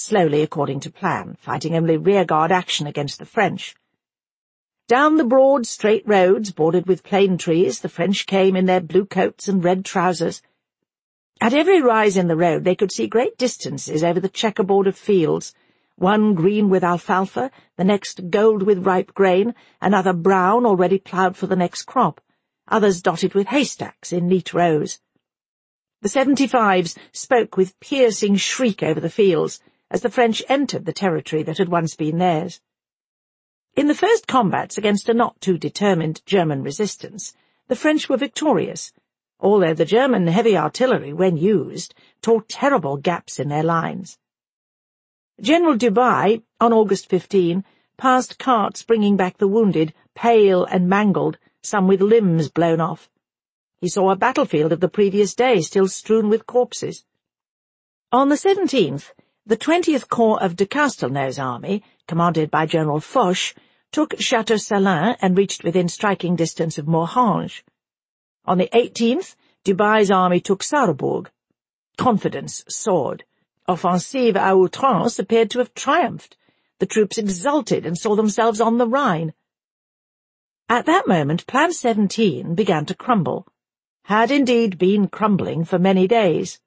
slowly according to plan, fighting only rearguard action against the French. Down the broad, straight roads, bordered with plane trees, the French came in their blue coats and red trousers. At every rise in the road they could see great distances over the checkerboard of fields, one green with alfalfa, the next gold with ripe grain, another brown already ploughed for the next crop, others dotted with haystacks in neat rows. The 75s spoke with piercing shriek over the fields as the French entered the territory that had once been theirs. In the first combats against a not too determined German resistance, the French were victorious, although the German heavy artillery, when used, tore terrible gaps in their lines. General Dubois, on August 15, passed carts bringing back the wounded, pale and mangled, some with limbs blown off. He saw a battlefield of the previous day still strewn with corpses. On the 17th, the 20th Corps of de Castelnau's army, commanded by General Foch, took Château-Salins and reached within striking distance of Morhange. On the 18th, Dubois' army took Sarrebourg. Confidence soared. Offensive à outrance appeared to have triumphed. The troops exulted and saw themselves on the Rhine. At that moment, Plan 17 began to crumble, had indeed been crumbling for many days.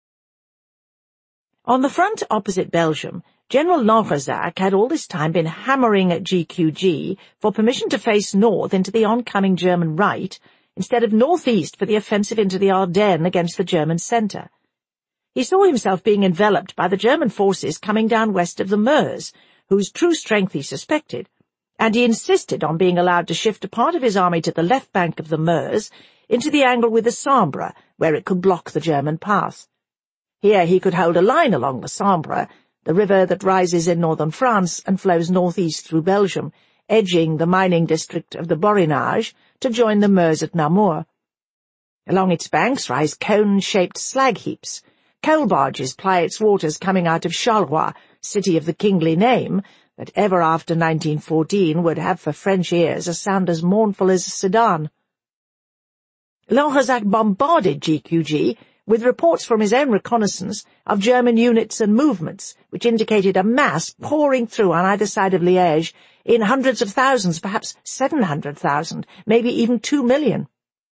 On the front opposite Belgium, General Lanrezac had all this time been hammering at GQG for permission to face north into the oncoming German right, instead of northeast for the offensive into the Ardennes against the German centre. He saw himself being enveloped by the German forces coming down west of the Meuse, whose true strength he suspected, and he insisted on being allowed to shift a part of his army to the left bank of the Meuse into the angle with the Sambre, where it could block the German path. Here he could hold a line along the Sambre, the river that rises in northern France and flows northeast through Belgium, edging the mining district of the Borinage to join the Meuse at Namur. Along its banks rise cone-shaped slag heaps. Coal barges ply its waters coming out of Charleroi, city of the kingly name, that ever after 1914 would have for French ears a sound as mournful as Sedan. Lanrezac bombarded GQG with reports from his own reconnaissance of German units and movements, which indicated a mass pouring through on either side of Liège in hundreds of thousands, perhaps 700,000, maybe even 2 million.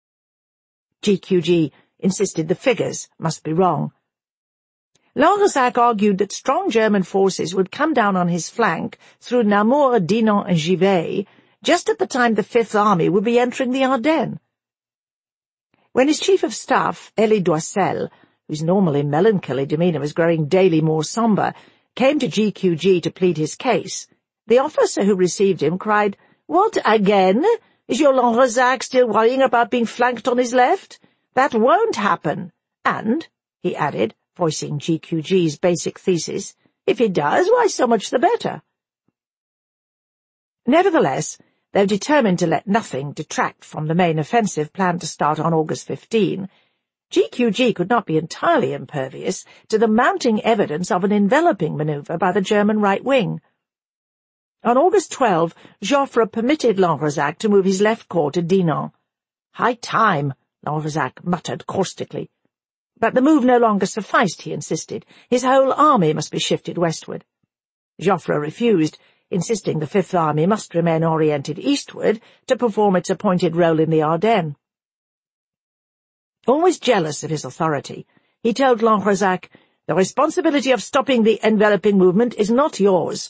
GQG insisted the figures must be wrong. Lanrezac argued that strong German forces would come down on his flank through Namur, Dinant and Givet, just at the time the Fifth Army would be entering the Ardennes. When his chief of staff, Elie Doissel, whose normally melancholy demeanour was growing daily more sombre, came to GQG to plead his case, the officer who received him cried, "What, again? Is your Lanrezac still worrying about being flanked on his left? That won't happen. And," he added, voicing GQG's basic thesis, "if it does, why so much the better." Nevertheless, though determined to let nothing detract from the main offensive planned to start on August 15, GQG could not be entirely impervious to the mounting evidence of an enveloping manoeuvre by the German right wing. On August 12, Joffre permitted Lanrezac to move his left corps to Dinant. "High time," Lanrezac muttered caustically. But the move no longer sufficed, he insisted. His whole army must be shifted westward. Joffre refused, insisting the Fifth Army must remain oriented eastward to perform its appointed role in the Ardennes. Always jealous of his authority, he told Lanrezac, "The responsibility of stopping the enveloping movement is not yours."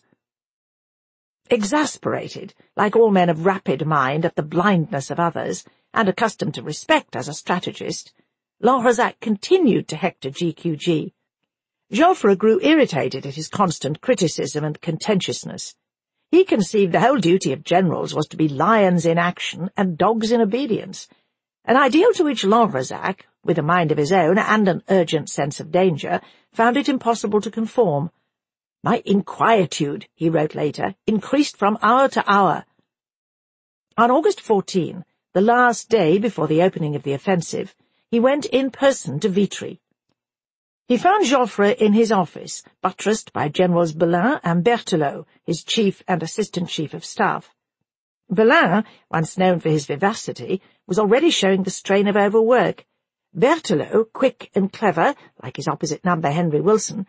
Exasperated, like all men of rapid mind, at the blindness of others, and accustomed to respect as a strategist, Lanrezac continued to hector GQG. Joffre grew irritated at his constant criticism and contentiousness. He conceived the whole duty of generals was to be lions in action and dogs in obedience, an ideal to which Lanrezac, with a mind of his own and an urgent sense of danger, found it impossible to conform. "My inquietude," he wrote later, "increased from hour to hour." On August 14, the last day before the opening of the offensive, he went in person to Vitry. He found Joffre in his office, buttressed by Generals Belin and Berthelot, his chief and assistant chief of staff. Belin, once known for his vivacity, was already showing the strain of overwork. Berthelot, quick and clever, like his opposite number Henry Wilson,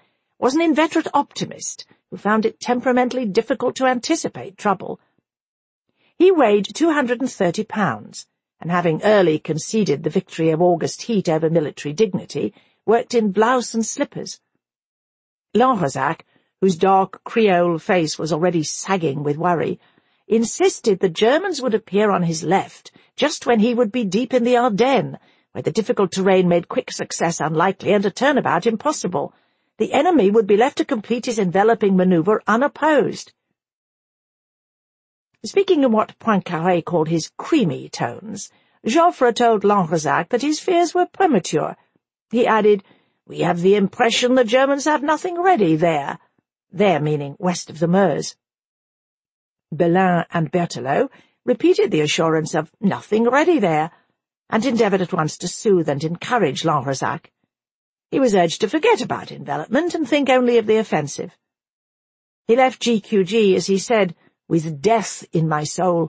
was an inveterate optimist who found it temperamentally difficult to anticipate trouble. He weighed 230 pounds, and having early conceded the victory of August heat over military dignity, worked in blouse and slippers. Lanrezac, whose dark Creole face was already sagging with worry, insisted the Germans would appear on his left just when he would be deep in the Ardennes, where the difficult terrain made quick success unlikely and a turnabout impossible. The enemy would be left to complete his enveloping manoeuvre unopposed. Speaking in what Poincaré called his creamy tones, Joffre told Lanrezac that his fears were premature. He added, "We have the impression the Germans have nothing ready there," there meaning west of the Meuse. Belin and Berthelot repeated the assurance of nothing ready there, and endeavoured at once to soothe and encourage Lanrezac. He was urged to forget about envelopment and think only of the offensive. He left GQG, as he said, with death in my soul.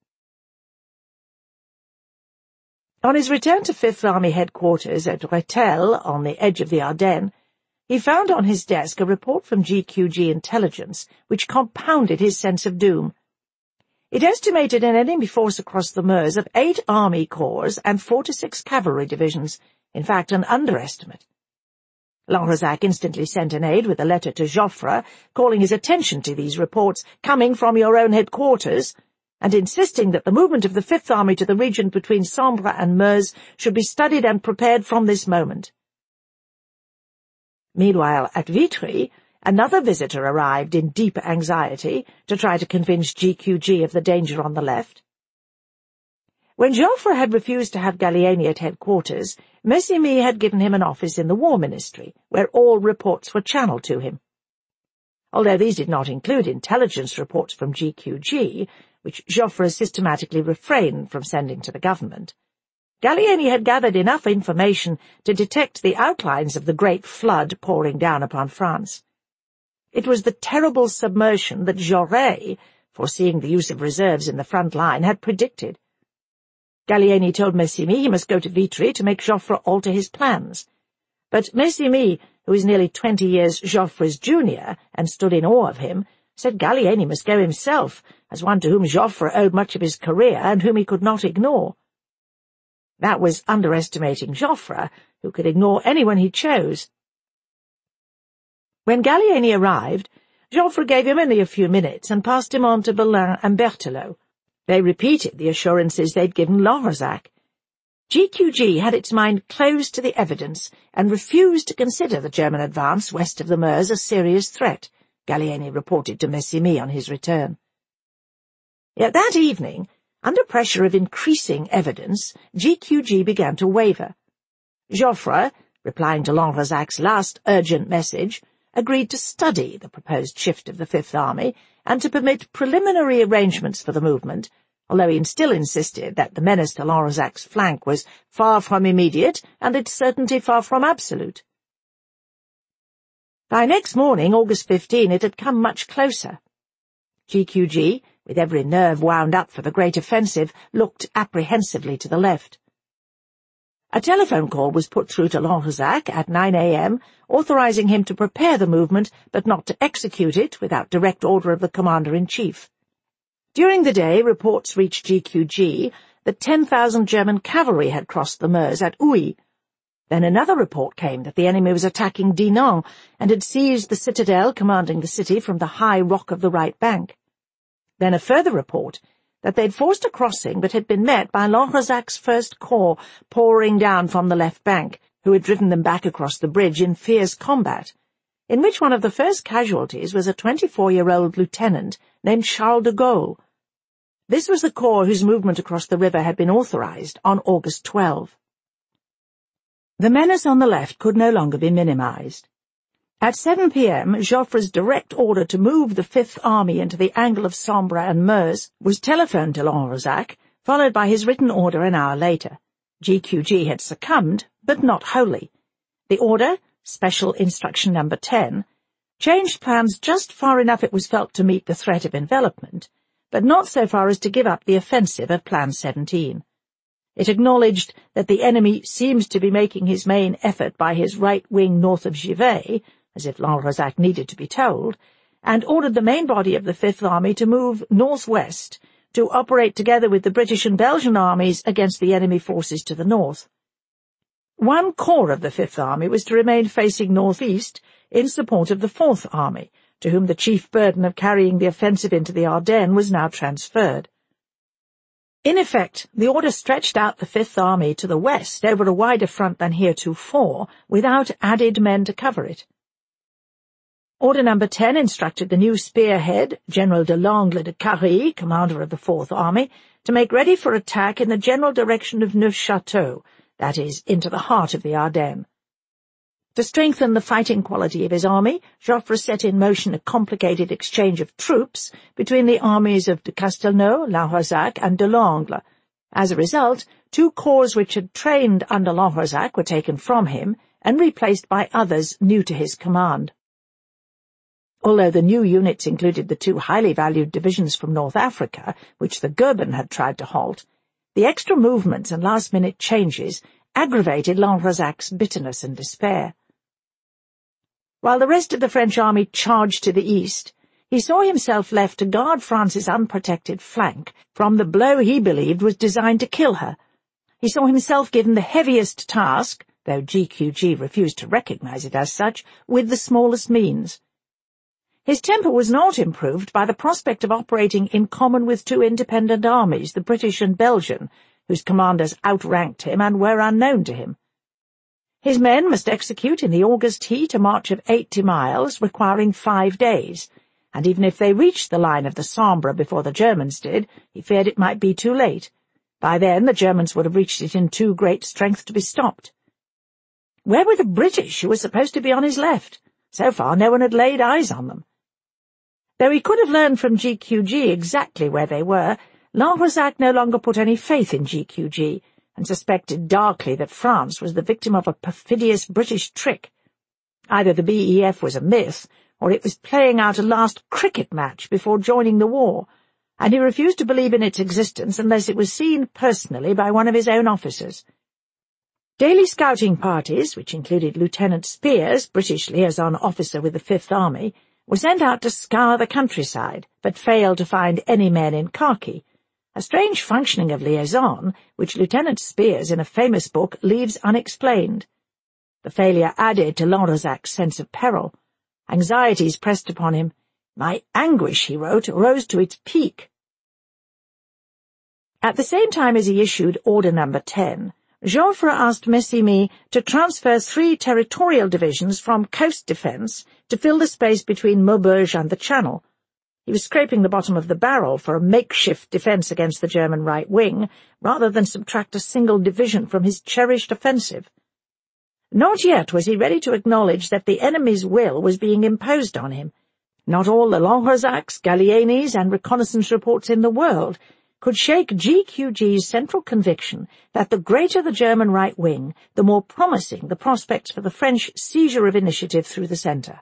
On his return to Fifth Army headquarters at Rethel, on the edge of the Ardennes, he found on his desk a report from GQG intelligence which compounded his sense of doom. It estimated an enemy force across the Meuse of 8 army corps and 4 to 6 cavalry divisions, in fact an underestimate. Lanrezac instantly sent an aide with a letter to Joffre, calling his attention to these reports coming from your own headquarters, and insisting that the movement of the Fifth Army to the region between Sambre and Meuse should be studied and prepared from this moment. Meanwhile, at Vitry, another visitor arrived in deep anxiety to try to convince GQG of the danger on the left. When Joffre had refused to have Gallieni at headquarters, Messimy had given him an office in the War Ministry, where all reports were channeled to him. Although these did not include intelligence reports from GQG, which Joffre systematically refrained from sending to the government, Gallieni had gathered enough information to detect the outlines of the great flood pouring down upon France. It was the terrible submersion that Jaurès, foreseeing the use of reserves in the front line, had predicted. Gallieni told Messimy he must go to Vitry to make Joffre alter his plans. But Messimy, who was nearly 20 years Joffre's junior and stood in awe of him, said Gallieni must go himself, as one to whom Joffre owed much of his career and whom he could not ignore. That was underestimating Joffre, who could ignore anyone he chose. When Gallieni arrived, Joffre gave him only a few minutes and passed him on to Belin and Berthelot. They repeated the assurances they'd given Lanrezac. GQG had its mind closed to the evidence and refused to consider the German advance west of the Meuse a serious threat, Gallieni reported to Messimy on his return. Yet that evening, under pressure of increasing evidence, GQG began to waver. Joffre, replying to Lanrezac's last urgent message, agreed to study the proposed shift of the Fifth Army and to permit preliminary arrangements for the movement, although he still insisted that the menace to Lanrezac's flank was far from immediate and its certainty far from absolute. By next morning, August 15, it had come much closer. GQG, with every nerve wound up for the great offensive, looked apprehensively to the left. A telephone call was put through to Lanrezac at 9 a.m., authorizing him to prepare the movement, but not to execute it without direct order of the Commander-in-Chief. During the day, reports reached GQG that 10,000 German cavalry had crossed the Meuse at Huy. Then another report came that the enemy was attacking Dinant and had seized the citadel commanding the city from the high rock of the right bank. Then a further report that they'd forced a crossing but had been met by Lanrezac's First Corps pouring down from the left bank, who had driven them back across the bridge in fierce combat, in which one of the first casualties was a 24-year-old lieutenant named Charles de Gaulle. This was the corps whose movement across the river had been authorized on August 12. The menace on the left could no longer be minimized. At 7 p.m., Joffre's direct order to move the Fifth Army into the angle of Sambre and Meuse was telephoned to Lanrezac, followed by his written order an hour later. GQG had succumbed, but not wholly. The order, Special Instruction No. 10, changed plans just far enough it was felt to meet the threat of envelopment, but not so far as to give up the offensive of Plan 17. It acknowledged that the enemy seems to be making his main effort by his right wing north of Givet, as if Lanrezac needed to be told, and ordered the main body of the Fifth Army to move northwest to operate together with the British and Belgian armies against the enemy forces to the north. One corps of the Fifth Army was to remain facing northeast in support of the Fourth Army, to whom the chief burden of carrying the offensive into the Ardennes was now transferred. In effect, the order stretched out the Fifth Army to the west over a wider front than heretofore, without added men to cover it. Order No. 10 instructed the new spearhead, General de Langle de Carry, commander of the Fourth Army, to make ready for attack in the general direction of Neufchâteau, that is, into the heart of the Ardennes. To strengthen the fighting quality of his army, Joffre set in motion a complicated exchange of troops between the armies of de Castelnau, Lanrezac, and de Langle. As a result, 2 corps which had trained under Lanrezac were taken from him and replaced by others new to his command. Although the new units included the 2 highly valued divisions from North Africa, which the Goeben had tried to halt, the extra movements and last-minute changes aggravated Lanrezac's bitterness and despair. While the rest of the French army charged to the east, he saw himself left to guard France's unprotected flank from the blow he believed was designed to kill her. He saw himself given the heaviest task, though GQG refused to recognize it as such, with the smallest means. His temper was not improved by the prospect of operating in common with 2 independent armies, the British and Belgian, whose commanders outranked him and were unknown to him. His men must execute in the August heat a march of 80 miles, requiring 5 days, and even if they reached the line of the Sambre before the Germans did, he feared it might be too late. By then the Germans would have reached it in too great strength to be stopped. Where were the British, who were supposed to be on his left? So far no one had laid eyes on them. Though he could have learned from GQG exactly where they were, Lanrezac no longer put any faith in GQG, and suspected darkly that France was the victim of a perfidious British trick. Either the BEF was a myth, or it was playing out a last cricket match before joining the war, and he refused to believe in its existence unless it was seen personally by one of his own officers. Daily scouting parties, which included Lieutenant Spears, British liaison officer with the Fifth Army, were sent out to scour the countryside, but failed to find any men in khaki, a strange functioning of liaison which Lieutenant Spears in a famous book leaves unexplained. The failure added to Lanrezac's sense of peril. Anxieties pressed upon him. "My anguish," he wrote, "rose to its peak." At the same time as he issued Order No. 10, Joffre asked Messimy to transfer 3 territorial divisions from coast defence to fill the space between Maubeuge and the Channel. He was scraping the bottom of the barrel for a makeshift defence against the German right wing, rather than subtract a single division from his cherished offensive. Not yet was he ready to acknowledge that the enemy's will was being imposed on him. Not all the Lanrezacs, Galliennes, and reconnaissance reports in the world could shake GQG's central conviction that the greater the German right wing, the more promising the prospects for the French seizure of initiative through the centre.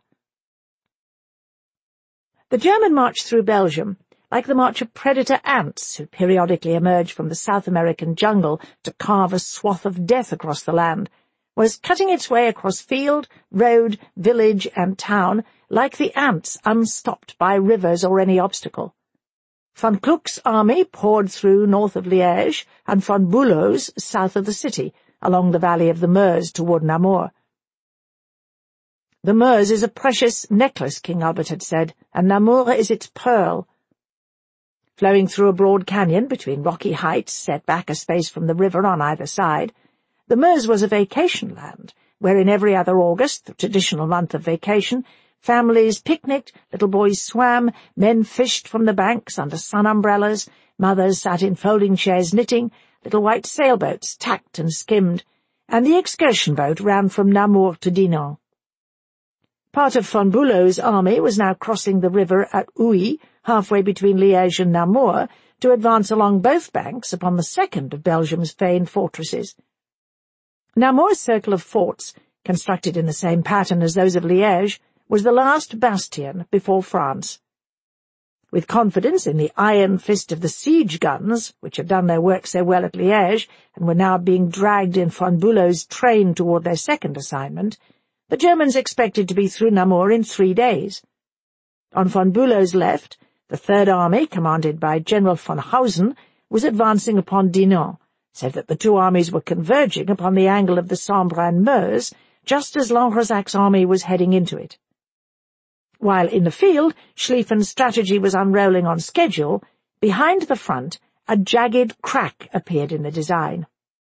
The German march through Belgium, like the march of predator ants who periodically emerge from the South American jungle to carve a swath of death across the land, was cutting its way across field, road, village, and town like the ants unstopped by rivers or any obstacle. Von Kluck's army poured through north of Liège, and von Bülow's south of the city, along the valley of the Meuse toward Namur. "The Meuse is a precious necklace," King Albert had said, "and Namur is its pearl." Flowing through a broad canyon between rocky heights set back a space from the river on either side, the Meuse was a vacation land, where in every other August, the traditional month of vacation, families picnicked, little boys swam, men fished from the banks under sun umbrellas, mothers sat in folding chairs knitting, little white sailboats tacked and skimmed, and the excursion boat ran from Namur to Dinant. Part of von Bülow's army was now crossing the river at Huy, halfway between Liège and Namur, to advance along both banks upon the second of Belgium's famed fortresses. Namur's circle of forts, constructed in the same pattern as those of Liège, was the last bastion before France. With confidence in the iron fist of the siege guns, which had done their work so well at Liège and were now being dragged in von Bülow's train toward their second assignment, the Germans expected to be through Namur in 3 days. On von Bülow's left, the Third Army, commanded by General von Hausen, was advancing upon Dinant, so that the two armies were converging upon the angle of the Sambre and Meuse, just as Lanfranc's army was heading into it. While in the field, Schlieffen's strategy was unrolling on schedule, behind the front, a jagged crack appeared in the design.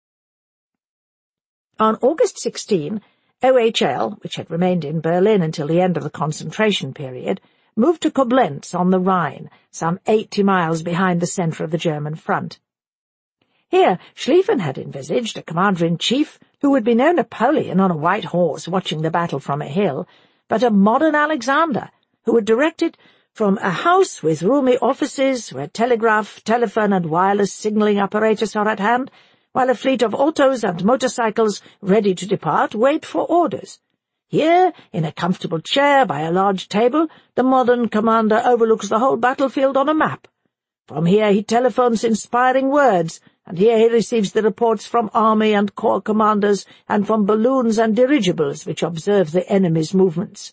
On August 16, OHL, which had remained in Berlin until the end of the concentration period, moved to Koblenz on the Rhine, some 80 miles behind the centre of the German front. Here Schlieffen had envisaged a commander-in-chief who would be no Napoleon on a white horse watching the battle from a hill, but a modern Alexander, who would direct it from a house with roomy offices where telegraph, telephone and wireless signalling apparatus are at hand, while a fleet of autos and motorcycles ready to depart wait for orders. Here, in a comfortable chair by a large table, the modern commander overlooks the whole battlefield on a map. From here he telephones inspiring words, and here he receives the reports from army and corps commanders and from balloons and dirigibles which observe the enemy's movements.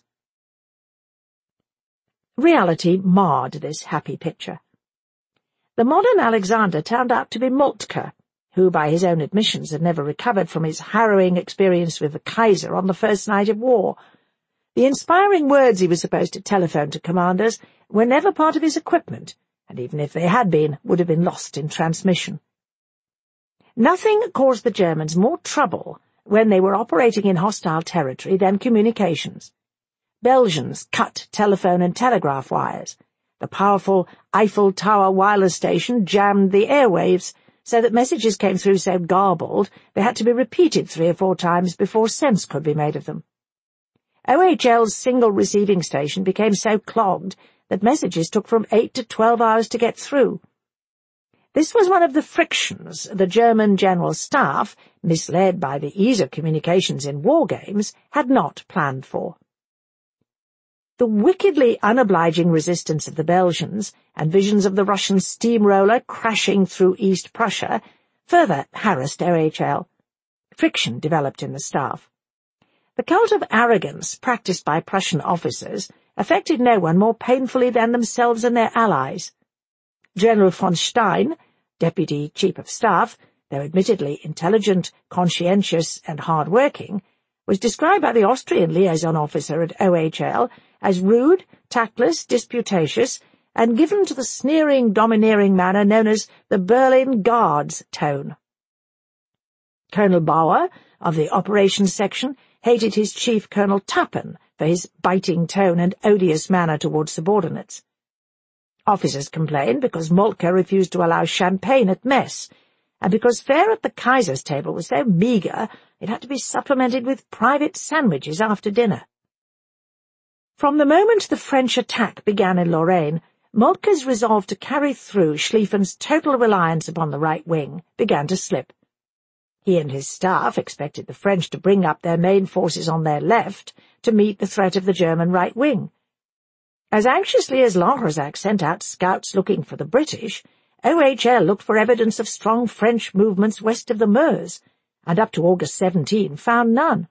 Reality marred this happy picture. The modern Alexander turned out to be Moltke, who by his own admissions had never recovered from his harrowing experience with the Kaiser on the first night of war. The inspiring words he was supposed to telephone to commanders were never part of his equipment, and even if they had been, would have been lost in transmission. Nothing caused the Germans more trouble when they were operating in hostile territory than communications. Belgians cut telephone and telegraph wires. The powerful Eiffel Tower wireless station jammed the airwaves, so that messages came through so garbled they had to be repeated 3 or 4 times before sense could be made of them. OHL's single receiving station became so clogged that messages took from 8 to 12 hours to get through. This was one of the frictions the German General Staff, misled by the ease of communications in war games, had not planned for. The wickedly unobliging resistance of the Belgians and visions of the Russian steamroller crashing through East Prussia further harassed OHL. Friction developed in the staff. The cult of arrogance practiced by Prussian officers affected no one more painfully than themselves and their allies. General von Stein, Deputy Chief of Staff, though admittedly intelligent, conscientious, and hard-working, was described by the Austrian liaison officer at OHL as rude, tactless, disputatious, and given to the sneering, domineering manner known as the Berlin Guards tone. Colonel Bauer, of the operations section, hated his chief, Colonel Tappen, for his biting tone and odious manner towards subordinates. Officers complained because Moltke refused to allow champagne at mess, and because fare at the Kaiser's table was so meagre it had to be supplemented with private sandwiches after dinner. From the moment the French attack began in Lorraine, Moltke's resolve to carry through Schlieffen's total reliance upon the right wing began to slip. He and his staff expected the French to bring up their main forces on their left to meet the threat of the German right wing. As anxiously as Lanfranc sent out scouts looking for the British, OHL looked for evidence of strong French movements west of the Meuse, and up to August 17 found none.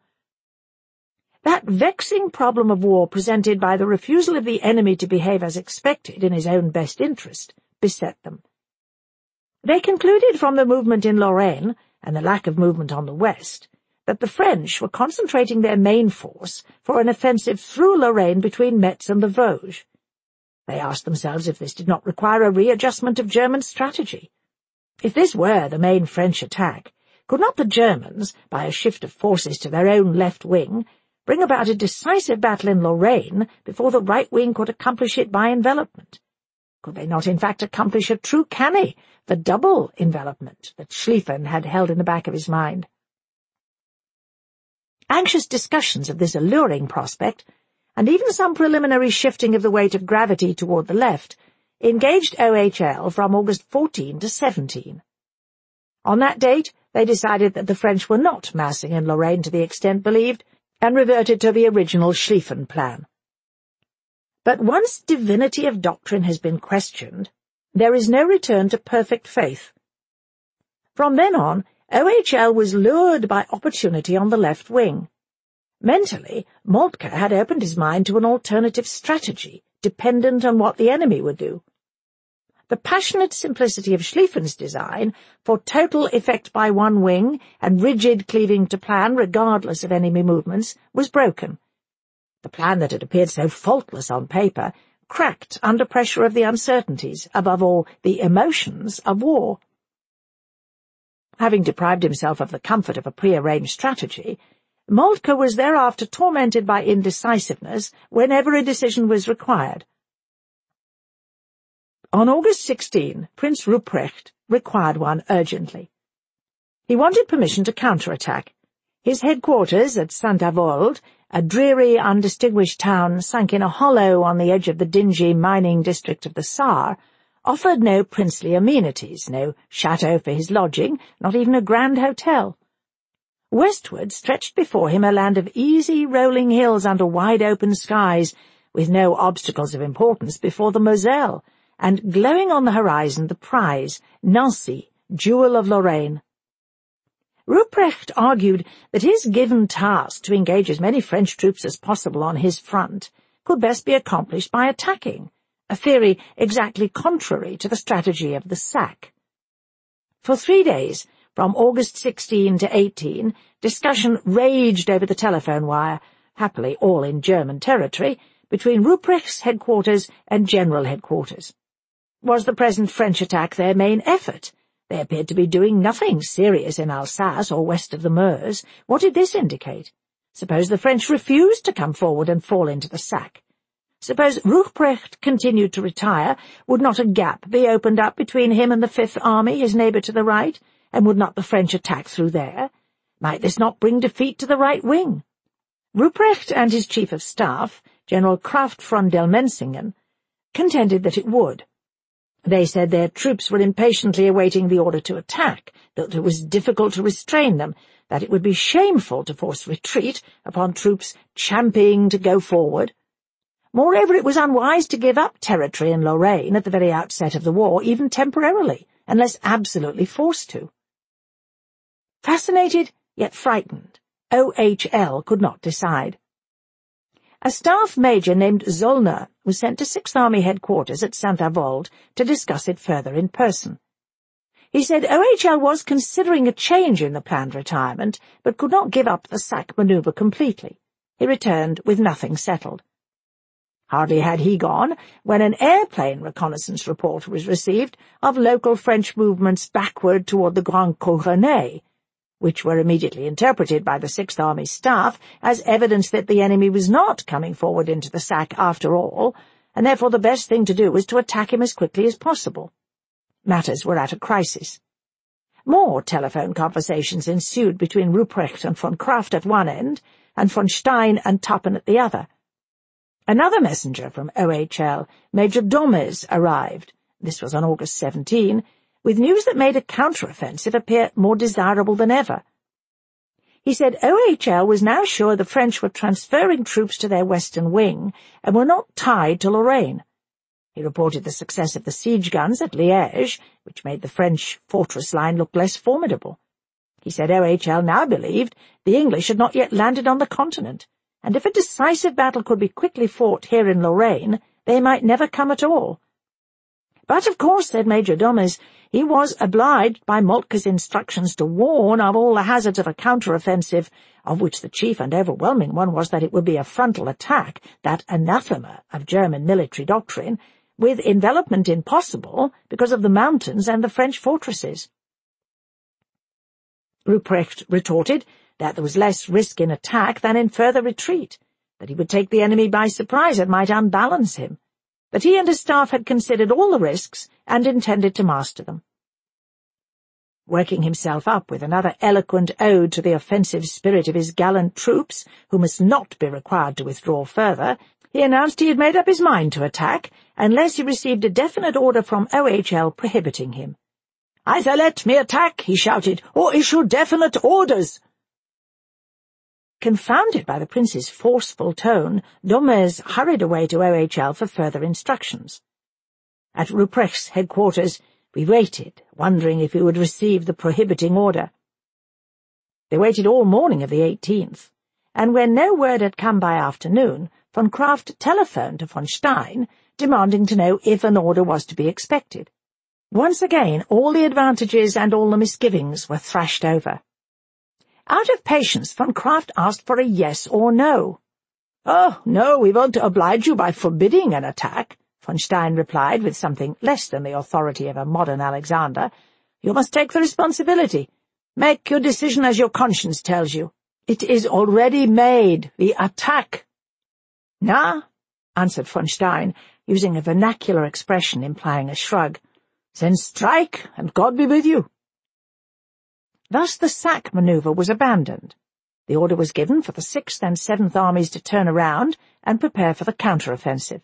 That vexing problem of war presented by the refusal of the enemy to behave as expected in his own best interest beset them. They concluded from the movement in Lorraine, and the lack of movement on the west, that the French were concentrating their main force for an offensive through Lorraine between Metz and the Vosges. They asked themselves if this did not require a readjustment of German strategy. If this were the main French attack, could not the Germans, by a shift of forces to their own left wing, bring about a decisive battle in Lorraine before the right wing could accomplish it by envelopment? Could they not in fact accomplish a true canny, the double envelopment that Schlieffen had held in the back of his mind? Anxious discussions of this alluring prospect, and even some preliminary shifting of the weight of gravity toward the left, engaged OHL from August 14 to 17. On that date, they decided that the French were not massing in Lorraine to the extent believed, and reverted to the original Schlieffen plan. But once divinity of doctrine has been questioned, there is no return to perfect faith. From then on, OHL was lured by opportunity on the left wing. Mentally, Moltke had opened his mind to an alternative strategy, dependent on what the enemy would do. The passionate simplicity of Schlieffen's design, for total effect by one wing and rigid cleaving to plan regardless of enemy movements, was broken. The plan that had appeared so faultless on paper cracked under pressure of the uncertainties, above all, the emotions of war. Having deprived himself of the comfort of a prearranged strategy, Moltke was thereafter tormented by indecisiveness whenever a decision was required. On August 16, Prince Ruprecht required one urgently. He wanted permission to counterattack. His headquarters at Saint-Avold, a dreary, undistinguished town sunk in a hollow on the edge of the dingy mining district of the Saar, offered no princely amenities, no chateau for his lodging, not even a grand hotel. Westward stretched before him a land of easy rolling hills under wide-open skies, with no obstacles of importance before the Moselle, and glowing on the horizon the prize, Nancy, jewel of Lorraine. Ruprecht argued that his given task to engage as many French troops as possible on his front could best be accomplished by attacking, a theory exactly contrary to the strategy of the sack. For 3 days, from August 16 to 18, discussion raged over the telephone wire, happily all in German territory, between Ruprecht's headquarters and General Headquarters. Was the present French attack their main effort? They appeared to be doing nothing serious in Alsace or west of the Meuse. What did this indicate? Suppose the French refused to come forward and fall into the sack? Suppose Ruprecht continued to retire, would not a gap be opened up between him and the Fifth Army, his neighbour to the right, and would not the French attack through there? Might this not bring defeat to the right wing? Ruprecht and his chief of staff, General Kraft von Delmensingen, contended that it would. They said their troops were impatiently awaiting the order to attack, that it was difficult to restrain them, that it would be shameful to force retreat upon troops championing to go forward. Moreover, it was unwise to give up territory in Lorraine at the very outset of the war, even temporarily, unless absolutely forced to. Fascinated, yet frightened, OHL could not decide. A staff major named Zollner was sent to Sixth Army headquarters at Saint-Avold to discuss it further in person. He said OHL was considering a change in the planned retirement, but could not give up the sack manoeuvre completely. He returned with nothing settled. Hardly had he gone when an airplane reconnaissance report was received of local French movements backward toward the Grand Couronne, which were immediately interpreted by the Sixth Army staff as evidence that the enemy was not coming forward into the sack after all, and therefore the best thing to do was to attack him as quickly as possible. Matters were at a crisis. More telephone conversations ensued between Ruprecht and von Kraft at one end, and von Stein and Toppen at the other. Another messenger from OHL, Major Dommes, arrived, this was on August 17, with news that made a counter-offensive appear more desirable than ever. He said OHL was now sure the French were transferring troops to their western wing and were not tied to Lorraine. He reported the success of the siege guns at Liège, which made the French fortress line look less formidable. He said OHL now believed the English had not yet landed on the continent, and if a decisive battle could be quickly fought here in Lorraine, they might never come at all. But, of course, said Major Dommes, he was obliged by Moltke's instructions to warn of all the hazards of a counter-offensive, of which the chief and overwhelming one was that it would be a frontal attack, that anathema of German military doctrine, with envelopment impossible because of the mountains and the French fortresses. Ruprecht retorted that there was less risk in attack than in further retreat, that he would take the enemy by surprise and might unbalance him, that he and his staff had considered all the risks and intended to master them. Working himself up with another eloquent ode to the offensive spirit of his gallant troops, who must not be required to withdraw further, he announced he had made up his mind to attack, unless he received a definite order from OHL prohibiting him. "Either let me attack," he shouted, "or issue definite orders." Confounded by the prince's forceful tone, Dommes hurried away to OHL for further instructions. At Ruprecht's headquarters, we waited, wondering if he would receive the prohibiting order. They waited all morning of the 18th. and when no word had come by afternoon, von Kraft telephoned to von Stein, demanding to know if an order was to be expected. Once again, all the advantages and all the misgivings were thrashed over. Out of patience, von Kraft asked for a yes or no. "Oh, no, we won't oblige you by forbidding an attack," von Stein replied with something less than the authority of a modern Alexander. "You must take the responsibility. Make your decision as your conscience tells you. It is already made. The attack." "Na," answered von Stein, using a vernacular expression implying a shrug. "Then strike, and God be with you." Thus the sack manoeuvre was abandoned. The order was given for the 6th and 7th Armies to turn around and prepare for the counter-offensive.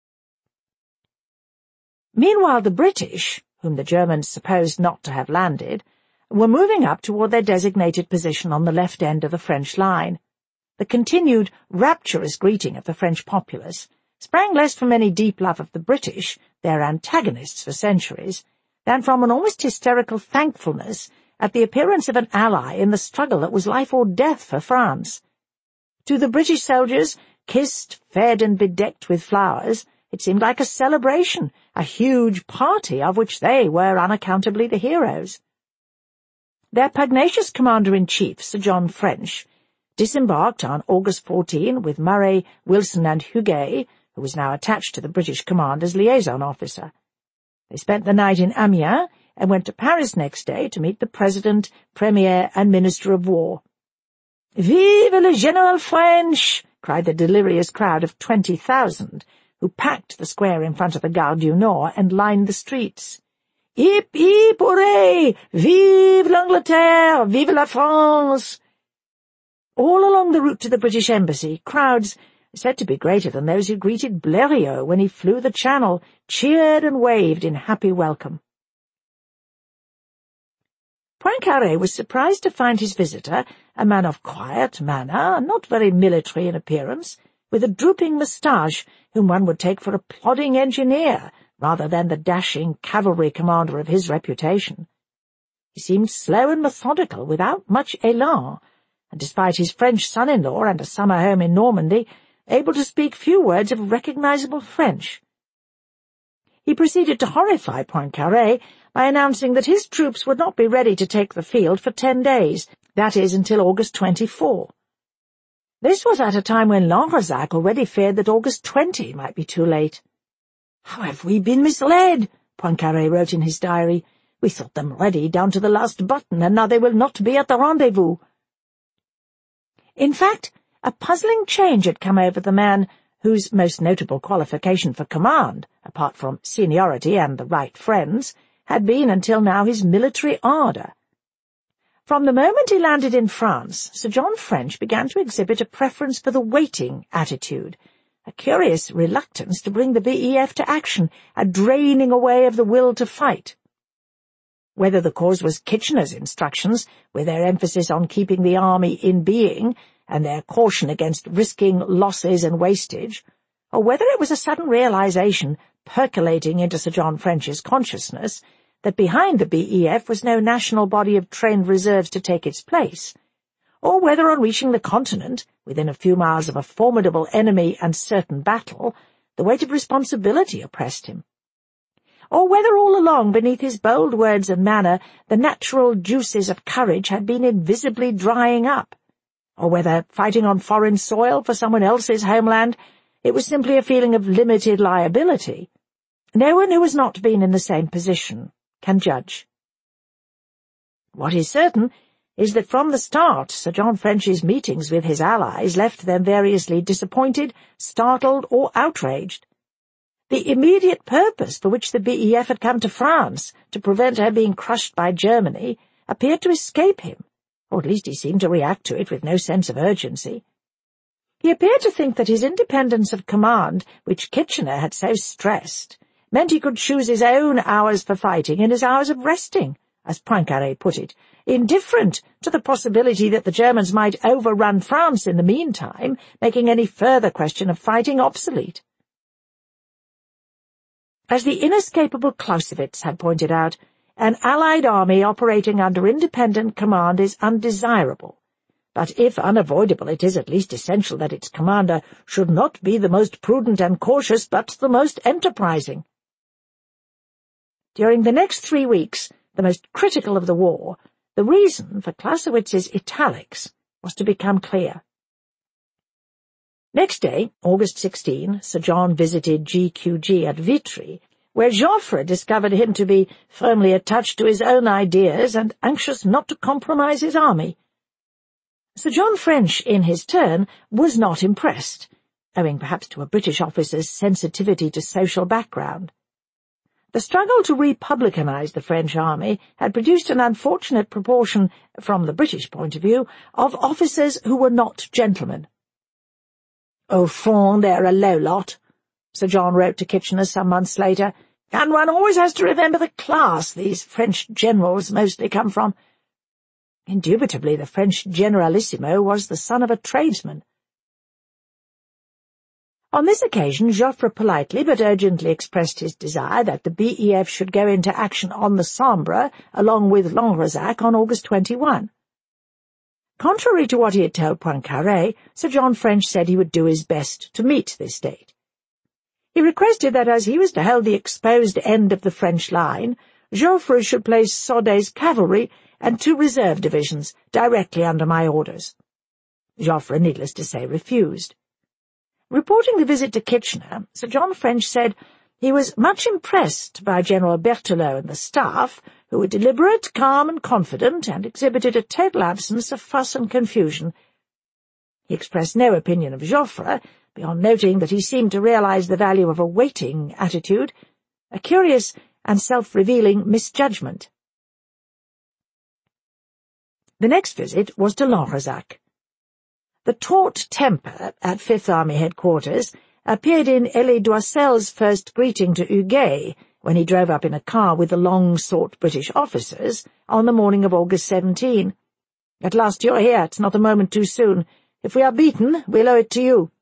Meanwhile the British, whom the Germans supposed not to have landed, were moving up toward their designated position on the left end of the French line. The continued rapturous greeting of the French populace sprang less from any deep love of the British, their antagonists for centuries, than from an almost hysterical thankfulness at the appearance of an ally in the struggle that was life or death for France. To the British soldiers, kissed, fed, and bedecked with flowers, it seemed like a celebration, a huge party of which they were unaccountably the heroes. Their pugnacious commander-in-chief, Sir John French, disembarked on August 14 with Murray, Wilson, and Huguet, who was now attached to the British command as liaison officer. They spent the night in Amiens and went to Paris next day to meet the President, Premier, and Minister of War. "Vive le General French!" cried the delirious crowd of 20,000, who packed the square in front of the Gare du Nord and lined the streets. "Hip, hip, hooray! Vive l'Angleterre! Vive la France!" All along the route to the British Embassy, crowds, said to be greater than those who greeted Blériot when he flew the Channel, cheered and waved in happy welcome. Poincaré was surprised to find his visitor a man of quiet manner, not very military in appearance, with a drooping moustache, whom one would take for a plodding engineer rather than the dashing cavalry commander of his reputation. He seemed slow and methodical, without much élan, and despite his French son-in-law and a summer home in Normandy, able to speak few words of recognizable French. He proceeded to horrify Poincaré by announcing that his troops would not be ready to take the field for 10 days, that is, until August 24. This was at a time when Lanrezac already feared that August 20 might be too late. "How have we been misled?" Poincaré wrote in his diary. "We thought them ready down to the last button, and now they will not be at the rendezvous." In fact, a puzzling change had come over the man whose most notable qualification for command, apart from seniority and the right friends, had been until now his military ardour. From the moment he landed in France, Sir John French began to exhibit a preference for the waiting attitude, a curious reluctance to bring the BEF to action, a draining away of the will to fight. Whether the cause was Kitchener's instructions, with their emphasis on keeping the army in being, and their caution against risking losses and wastage, or whether it was a sudden realization, percolating into Sir John French's consciousness, that behind the BEF was no national body of trained reserves to take its place, or whether on reaching the continent, within a few miles of a formidable enemy and certain battle, the weight of responsibility oppressed him, or whether all along beneath his bold words and manner the natural juices of courage had been invisibly drying up, or whether, fighting on foreign soil for someone else's homeland, it was simply a feeling of limited liability. No one who has not been in the same position can judge. What is certain is that from the start Sir John French's meetings with his allies left them variously disappointed, startled, or outraged. The immediate purpose for which the BEF had come to France, to prevent her being crushed by Germany, appeared to escape him, or at least he seemed to react to it with no sense of urgency. He appeared to think that his independence of command, which Kitchener had so stressed, meant he could choose his own hours for fighting and his hours of resting, as Poincaré put it, indifferent to the possibility that the Germans might overrun France in the meantime, making any further question of fighting obsolete. As the inescapable Clausewitz had pointed out, an Allied army operating under independent command is undesirable, but if unavoidable, it is at least essential that its commander should not be the most prudent and cautious, but the most enterprising. During the next 3 weeks, the most critical of the war, the reason for Clausewitz's italics was to become clear. Next day, August 16, Sir John visited GQG at Vitry, where Joffre discovered him to be firmly attached to his own ideas and anxious not to compromise his army. Sir John French, in his turn, was not impressed, owing perhaps to a British officer's sensitivity to social background. The struggle to republicanize the French army had produced an unfortunate proportion, from the British point of view, of officers who were not gentlemen. "Au fond, they're a low lot," Sir John wrote to Kitchener some months later, "and one always has to remember the class these French generals mostly come from." Indubitably, the French generalissimo was the son of a tradesman. On this occasion, Joffre politely but urgently expressed his desire that the BEF should go into action on the Sambre, along with Lanrezac, on August 21. Contrary to what he had told Poincaré, Sir John French said he would do his best to meet this date. He requested that, as he was to hold the exposed end of the French line, Joffre should place Saude's cavalry and 2 reserve divisions directly under my orders. Joffre, needless to say, refused. Reporting the visit to Kitchener, Sir John French said he was much impressed by General Berthelot and the staff, who were deliberate, calm, and confident, and exhibited a total absence of fuss and confusion. He expressed no opinion of Joffre, beyond noting that he seemed to realize the value of a waiting attitude, a curious and self-revealing misjudgment. The next visit was to Lanrezac. The taut temper at Fifth Army headquarters appeared in Elie Doisel's first greeting to Huguet, when he drove up in a car with the long-sought British officers on the morning of August 17. "At last you're here. It's not a moment too soon. If we are beaten, we'll owe it to you."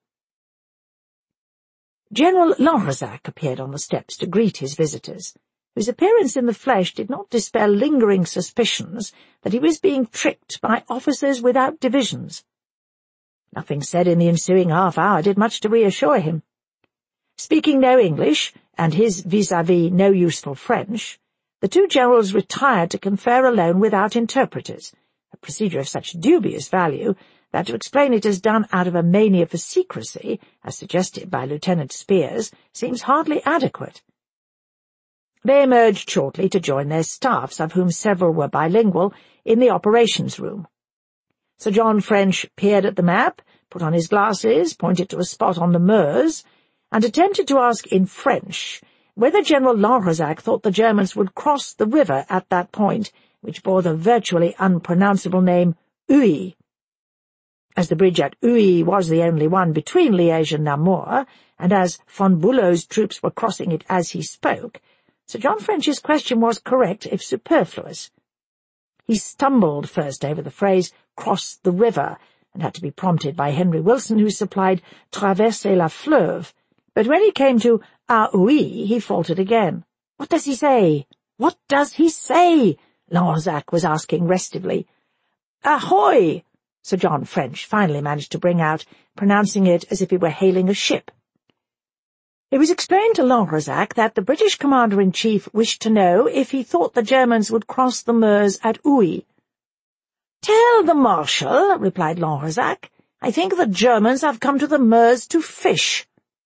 General Lanrezac appeared on the steps to greet his visitors, whose appearance in the flesh did not dispel lingering suspicions that he was being tricked by officers without divisions. Nothing said in the ensuing half-hour did much to reassure him. Speaking no English, and his vis-à-vis no useful French, the 2 generals retired to confer alone without interpreters, a procedure of such dubious value that to explain it as done out of a mania for secrecy, as suggested by Lieutenant Spears, seems hardly adequate. They emerged shortly to join their staffs, of whom several were bilingual, in the operations room. Sir John French peered at the map, put on his glasses, pointed to a spot on the Meuse, and attempted to ask in French whether General Lanrezac thought the Germans would cross the river at that point, which bore the virtually unpronounceable name Huy. As the bridge at Huy was the only one between Liège and Namur, and as von Bülow's troops were crossing it as he spoke, Sir John French's question was correct, if superfluous. He stumbled first over the phrase "cross the river," and had to be prompted by Henry Wilson, who supplied "traverser la fleuve," but when he came to "ah oui," he faltered again. "What does he say? What does he say?" Lanrezac was asking restively. "Ahoy!" Sir John French finally managed to bring out, pronouncing it as if he were hailing a ship. It was explained to Lanrezac that the British commander-in-chief wished to know if he thought the Germans would cross the Meuse at Huy. "Tell the Marshal," replied Lanrezac, "I think the Germans have come to the Meuse to fish."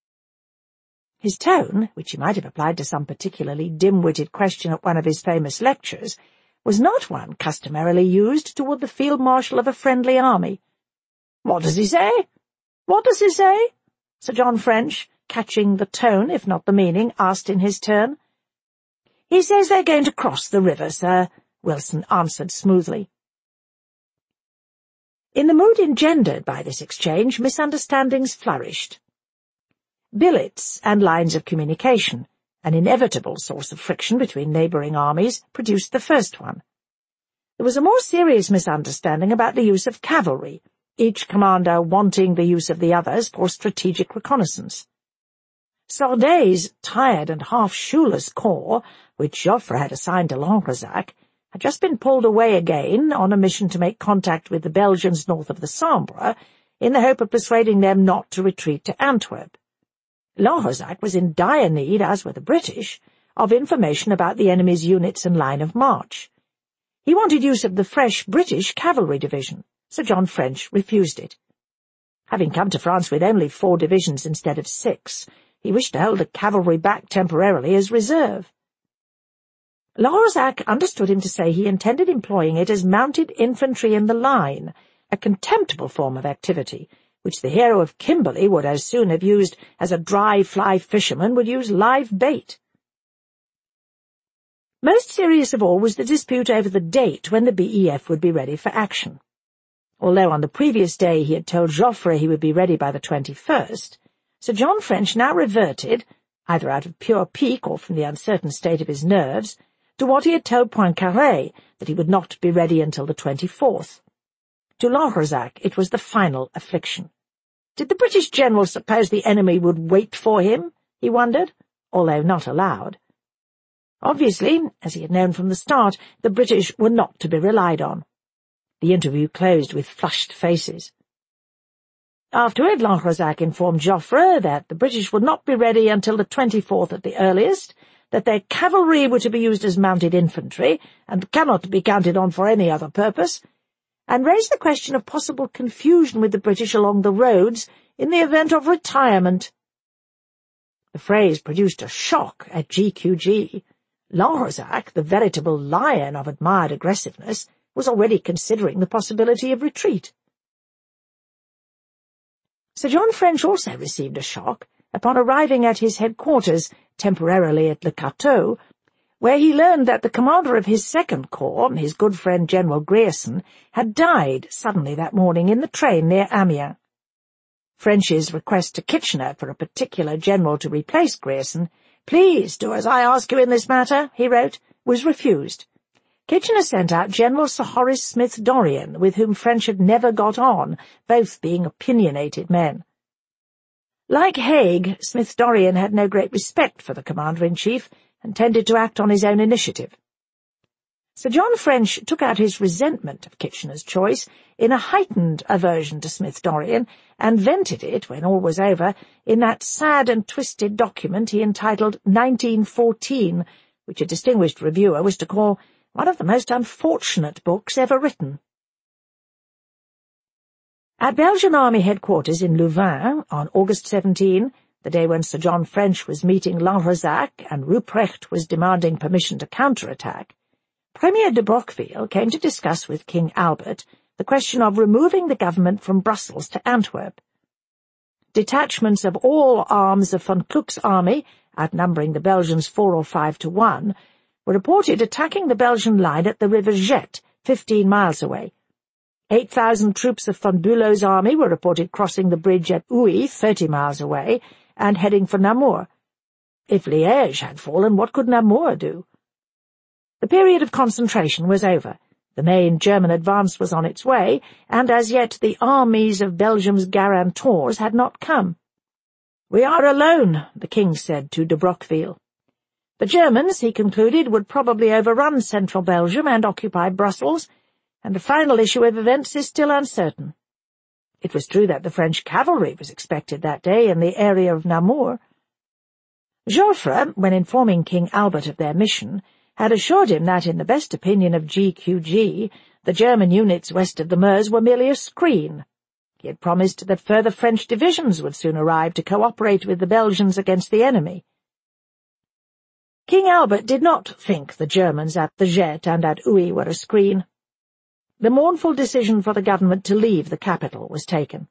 His tone, which he might have applied to some particularly dim-witted question at one of his famous lectures, was not one customarily used toward the field marshal of a friendly army. "What does he say? What does he say?" Sir John French, catching the tone, if not the meaning, asked in his turn. "He says they're going to cross the river, sir," Wilson answered smoothly. In the mood engendered by this exchange, misunderstandings flourished. Billets and lines of communication, an inevitable source of friction between neighbouring armies, produced the first one. There was a more serious misunderstanding about the use of cavalry, each commander wanting the use of the others for strategic reconnaissance. Saude's tired and half-shoeless corps, which Joffre had assigned to Lanrezac, had just been pulled away again on a mission to make contact with the Belgians north of the Sambre, in the hope of persuading them not to retreat to Antwerp. Lanrezac was in dire need, as were the British, of information about the enemy's units and line of march. He wanted use of the fresh British cavalry division. Sir John French refused it. Having come to France with only 4 divisions instead of 6, he wished to hold the cavalry back temporarily as reserve. Lanrezac understood him to say he intended employing it as mounted infantry in the line, a contemptible form of activity, which the hero of Kimberley would as soon have used as a dry-fly fisherman would use live bait. Most serious of all was the dispute over the date when the BEF would be ready for action. Although on the previous day he had told Joffre he would be ready by the 21st, Sir John French now reverted, either out of pure pique or from the uncertain state of his nerves, to what he had told Poincaré, that he would not be ready until the 24th. To Lanrezac it was the final affliction. Did the British general suppose the enemy would wait for him, he wondered, although not aloud. Obviously, as he had known from the start, the British were not to be relied on. The interview closed with flushed faces. Afterward, Lanrezac informed Joffre that the British would not be ready until the 24th at the earliest, that their cavalry were to be used as mounted infantry, and cannot be counted on for any other purpose, and raised the question of possible confusion with the British along the roads in the event of retirement. The phrase produced a shock at GQG. Lanrezac, the veritable lion of admired aggressiveness, was already considering the possibility of retreat. Sir John French also received a shock upon arriving at his headquarters, temporarily at Le Cateau, where he learned that the commander of his 2nd Corps, his good friend General Grierson, had died suddenly that morning in the train near Amiens. French's request to Kitchener for a particular general to replace Grierson, "Please do as I ask you in this matter," he wrote, was refused. Kitchener sent out General Sir Horace Smith-Dorrien, with whom French had never got on, both being opinionated men. Like Haig, Smith-Dorrien had no great respect for the commander-in-chief, and tended to act on his own initiative. Sir John French took out his resentment of Kitchener's choice in a heightened aversion to Smith-Dorrien, and vented it, when all was over, in that sad and twisted document he entitled 1914, which a distinguished reviewer was to call one of the most unfortunate books ever written. At Belgian Army headquarters in Louvain, on August 17, the day when Sir John French was meeting Lanrezac and Ruprecht was demanding permission to counterattack, Premier de Broqueville came to discuss with King Albert the question of removing the government from Brussels to Antwerp. Detachments of all arms of von Kluck's army, outnumbering the Belgians 4 or 5 to 1, were reported attacking the Belgian line at the River Jette, 15 miles away. 8,000 troops of von Bülow's army were reported crossing the bridge at Huy, 30 miles away, and heading for Namur. If Liège had fallen, what could Namur do? The period of concentration was over. The main German advance was on its way, and as yet the armies of Belgium's guarantors had not come. "We are alone," the king said to de Broqueville. The Germans, he concluded, would probably overrun central Belgium and occupy Brussels, and the final issue of events is still uncertain. It was true that the French cavalry was expected that day in the area of Namur. Joffre, when informing King Albert of their mission, had assured him that, in the best opinion of GQG, the German units west of the Meuse were merely a screen. He had promised that further French divisions would soon arrive to cooperate with the Belgians against the enemy. King Albert did not think the Germans at the Jette and at Huy were a screen. The mournful decision for the government to leave the capital was taken.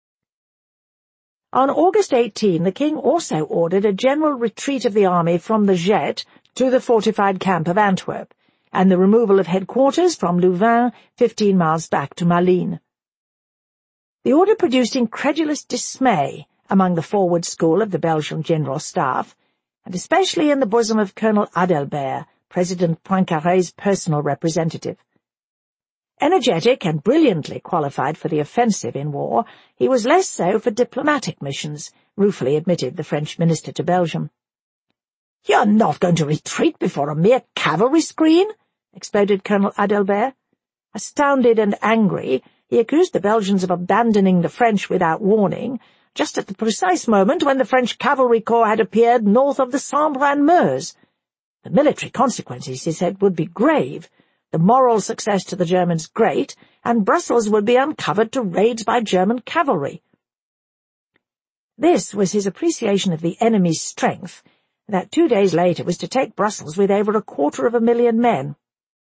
On August 18, the king also ordered a general retreat of the army from the Jette to the fortified camp of Antwerp, and the removal of headquarters from Louvain, 15 miles back to Malines. The order produced incredulous dismay among the forward school of the Belgian General Staff, and especially in the bosom of Colonel Adelbert, President Poincaré's personal representative. Energetic and brilliantly qualified for the offensive in war, he was less so for diplomatic missions, ruefully admitted the French minister to Belgium. "You are not going to retreat before a mere cavalry screen?" exploded Colonel Adalbert. Astounded and angry, he accused the Belgians of abandoning the French without warning, just at the precise moment when the French cavalry corps had appeared north of the Sambre and Meuse. The military consequences, he said, would be grave, the moral success to the Germans great, and Brussels would be uncovered to raids by German cavalry. This was his appreciation of the enemy's strength, that 2 days later was to take Brussels with over 250,000 men.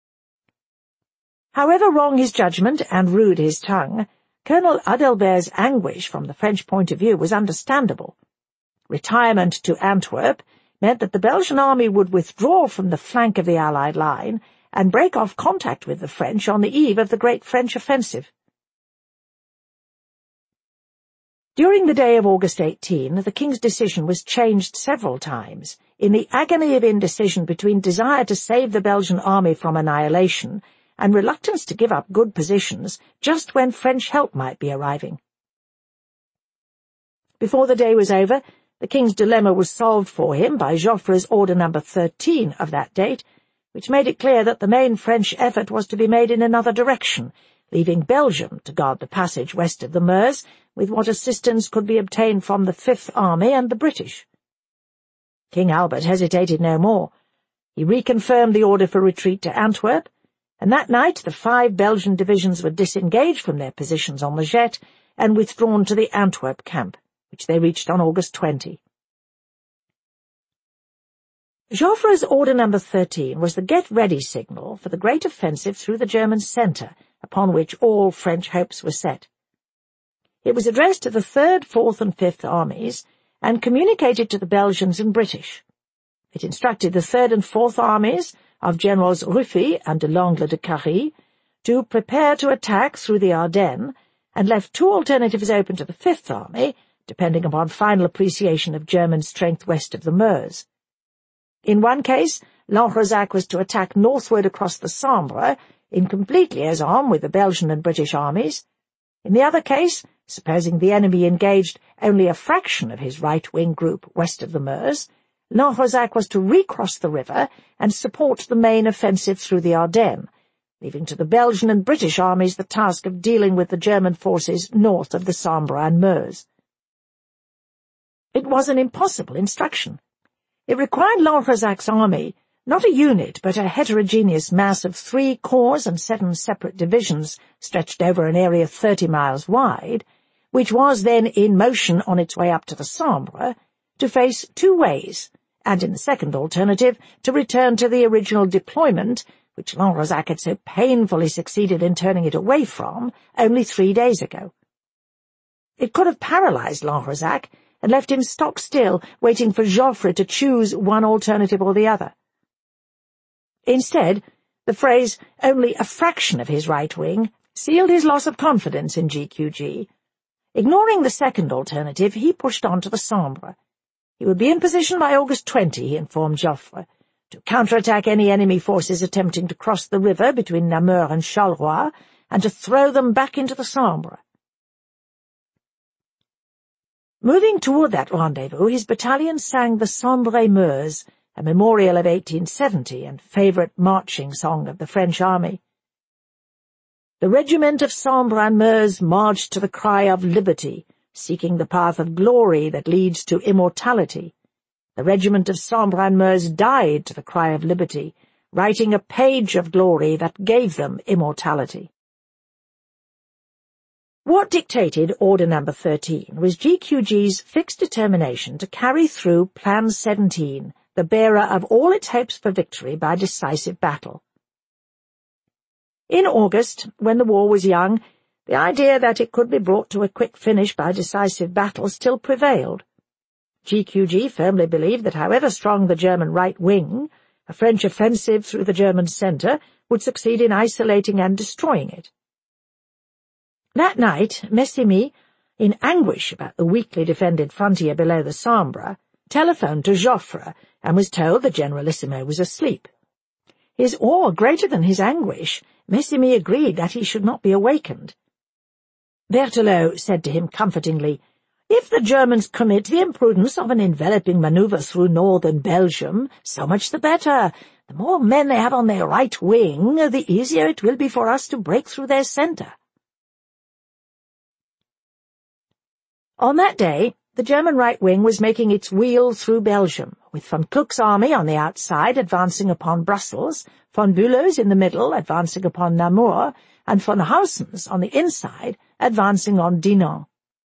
However wrong his judgment and rude his tongue, Colonel Adalbert's anguish from the French point of view was understandable. Retirement to Antwerp meant that the Belgian army would withdraw from the flank of the Allied line and break off contact with the French on the eve of the great French offensive. During the day of August 18, the King's decision was changed several times, in the agony of indecision between desire to save the Belgian army from annihilation and reluctance to give up good positions just when French help might be arriving. Before the day was over, the King's dilemma was solved for him by Joffre's Order No. 13 of that date, which made it clear that the main French effort was to be made in another direction, leaving Belgium to guard the passage west of the Meuse, with what assistance could be obtained from the Fifth Army and the British. King Albert hesitated no more. He reconfirmed the order for retreat to Antwerp, and that night the 5 Belgian divisions were disengaged from their positions on the Jet and withdrawn to the Antwerp camp, which they reached on August 20. Joffre's Order No. 13 was the get-ready signal for the great offensive through the German centre, upon which all French hopes were set. It was addressed to the 3rd, 4th and 5th Armies, and communicated to the Belgians and British. It instructed the 3rd and 4th Armies, of Generals Ruffy and de Langle de Carry, to prepare to attack through the Ardennes, and left 2 alternatives open to the Fifth Army, depending upon final appreciation of German strength west of the Meuse. In one case, Lanfranc was to attack northward across the Sambre, in complete liaison with the Belgian and British armies. In the other case, supposing the enemy engaged only a fraction of his right-wing group west of the Meuse, Lanfranc was to recross the river and support the main offensive through the Ardennes, leaving to the Belgian and British armies the task of dealing with the German forces north of the Sambre and Meuse. It was an impossible instruction. It required Lanfranc's army, not a unit but a heterogeneous mass of 3 corps and 7 separate divisions stretched over an area 30 miles wide, which was then in motion on its way up to the Sambre, to face 2 ways, and in the second alternative, to return to the original deployment, which Lanfranc had so painfully succeeded in turning it away from only 3 days ago. It could have paralyzed Lanfranc and left him stock still, waiting for Joffre to choose one alternative or the other. Instead, the phrase, "only a fraction of his right wing," sealed his loss of confidence in GQG. Ignoring the second alternative, he pushed on to the Sambre. He would be in position by August 20, he informed Joffre, to counterattack any enemy forces attempting to cross the river between Namur and Charleroi, and to throw them back into the Sambre. Moving toward that rendezvous, his battalion sang the Sambre-Meuse, a memorial of 1870 and favourite marching song of the French army. The regiment of Sambre and Meuse marched to the cry of liberty, seeking the path of glory that leads to immortality. The regiment of Sambre and Meuse died to the cry of liberty, writing a page of glory that gave them immortality. What dictated Order No. 13 was GQG's fixed determination to carry through Plan 17, the bearer of all its hopes for victory by decisive battle. In August, when the war was young, the idea that it could be brought to a quick finish by decisive battle still prevailed. GQG firmly believed that however strong the German right wing, a French offensive through the German centre would succeed in isolating and destroying it. That night, Messimy, in anguish about the weakly defended frontier below the Sambre, telephoned to Joffre and was told the Generalissimo was asleep. His awe greater than his anguish, Messimy agreed that he should not be awakened. Berthelot said to him comfortingly, "If the Germans commit the imprudence of an enveloping manoeuvre through northern Belgium, so much the better. The more men they have on their right wing, the easier it will be for us to break through their centre." On that day, the German right wing was making its wheel through Belgium, with von Kluck's army on the outside advancing upon Brussels, von Bülow's in the middle advancing upon Namur, and von Hausen's on the inside advancing on Dinant.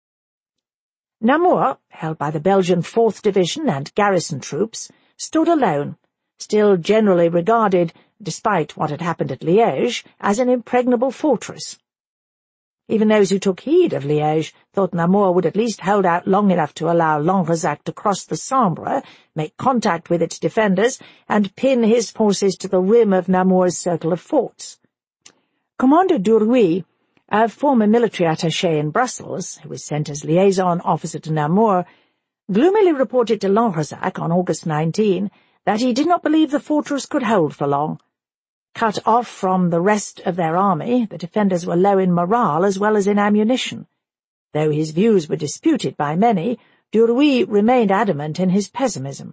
Namur, held by the Belgian 4th Division and garrison troops, stood alone, still generally regarded, despite what had happened at Liège, as an impregnable fortress. Even those who took heed of Liège thought Namur would at least hold out long enough to allow Lanrezac to cross the Sambre, make contact with its defenders, and pin his forces to the rim of Namur's circle of forts. Commander Duruy, a former military attaché in Brussels, who was sent as liaison officer to Namur, gloomily reported to Lanrezac on August 19 that he did not believe the fortress could hold for long. Cut off from the rest of their army, the defenders were low in morale as well as in ammunition. Though his views were disputed by many, Duruy remained adamant in his pessimism.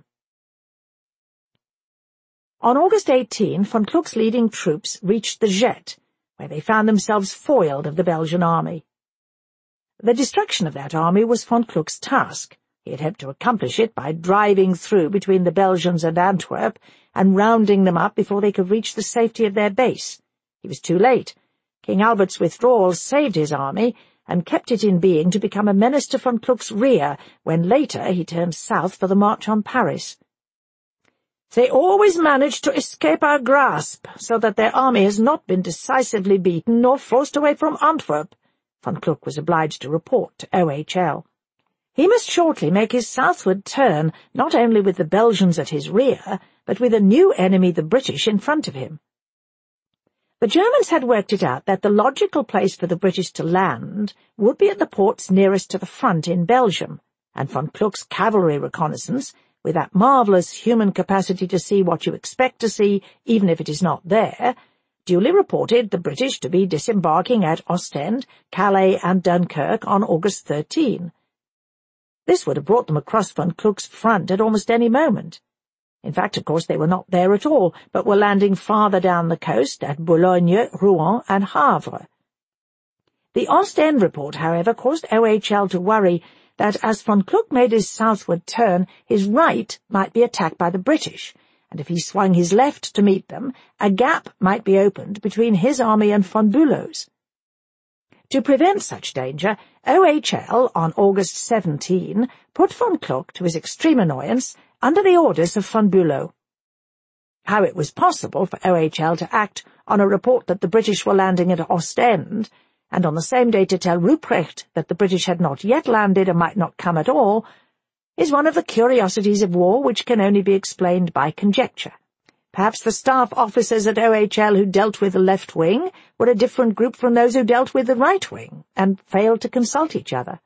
On August 18, von Kluck's leading troops reached the Jette, where they found themselves foiled of the Belgian army. The destruction of that army was von Kluck's task. He had hoped to accomplish it by driving through between the Belgians and Antwerp and rounding them up before they could reach the safety of their base. He was too late. King Albert's withdrawal saved his army and kept it in being to become a menace to von Kluck's rear when later he turned south for the march on Paris. "They always manage to escape our grasp, so that their army has not been decisively beaten nor forced away from Antwerp," von Kluck was obliged to report to OHL. He must shortly make his southward turn, not only with the Belgians at his rear, but with a new enemy, the British, in front of him. The Germans had worked it out that the logical place for the British to land would be at the ports nearest to the front in Belgium, and von Kluck's cavalry reconnaissance, with that marvellous human capacity to see what you expect to see, even if it is not there, duly reported the British to be disembarking at Ostend, Calais and Dunkirk on August 13. This would have brought them across von Kluck's front at almost any moment. In fact, of course, they were not there at all, but were landing farther down the coast at Boulogne, Rouen, and Havre. The Ostend report, however, caused OHL to worry that as von Kluck made his southward turn, his right might be attacked by the British, and if he swung his left to meet them, a gap might be opened between his army and von Bülow's. To prevent such danger, OHL, on August 17, put von Kluck, to his extreme annoyance, under the orders of von Bülow. How it was possible for OHL to act on a report that the British were landing at Ostend, and on the same day to tell Ruprecht that the British had not yet landed and might not come at all, is one of the curiosities of war which can only be explained by conjecture. Perhaps the staff officers at OHL who dealt with the left wing were a different group from those who dealt with the right wing, and failed to consult each other.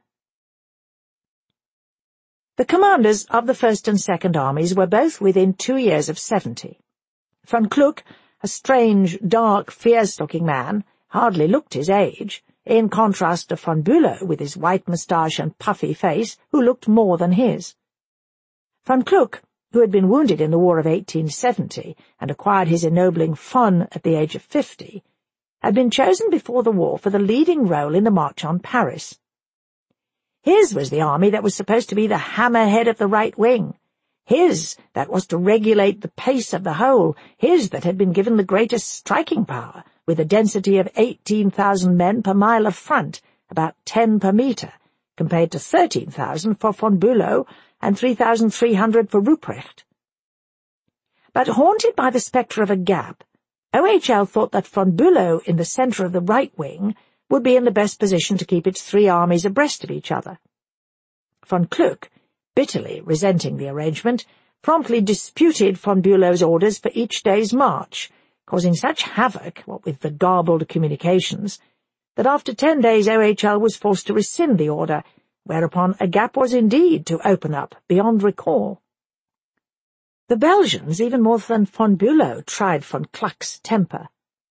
The commanders of the First and Second Armies were both within 2 years of 70. Von Kluck, a strange, dark, fierce-looking man, hardly looked his age, in contrast to von Bülow with his white moustache and puffy face, who looked more than his. Von Kluck, who had been wounded in the War of 1870 and acquired his ennobling von at the age of 50, had been chosen before the war for the leading role in the March on Paris. His was the army that was supposed to be the hammerhead of the right wing, his that was to regulate the pace of the whole, his that had been given the greatest striking power, with a density of 18,000 men per mile of front, about 10 per metre, compared to 13,000 for von Bülow and 3,300 for Ruprecht. But haunted by the spectre of a gap, OHL thought that von Bülow in the centre of the right wing would be in the best position to keep its three armies abreast of each other. Von Kluck, bitterly resenting the arrangement, promptly disputed von Bülow's orders for each day's march, causing such havoc, what with the garbled communications, that after 10 days OHL was forced to rescind the order, whereupon a gap was indeed to open up beyond recall. The Belgians, even more than von Bülow, tried von Kluck's temper.